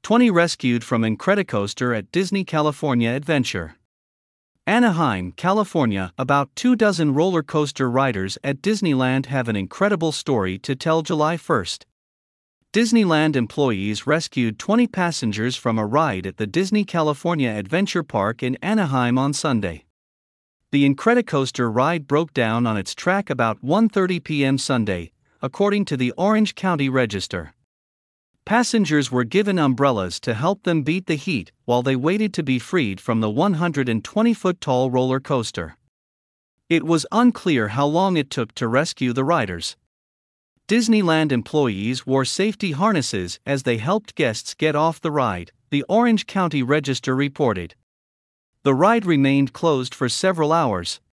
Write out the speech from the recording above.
20 rescued from Incredicoaster at Disney California Adventure. Anaheim, California. About 24 roller coaster riders at Disneyland have an incredible story to tell. July 1st. Disneyland employees rescued 20 passengers from a ride at the Disney California Adventure Park in Anaheim on Sunday. The Incredicoaster ride broke down on its track about 1:30 p.m. Sunday, according to the Orange County Register. Passengers were given umbrellas to help them beat the heat while they waited to be freed from the 120-foot-tall roller coaster. It was unclear how long it took to rescue the riders. Disneyland employees wore safety harnesses as they helped guests get off the ride, the Orange County Register reported. The ride remained closed for several hours,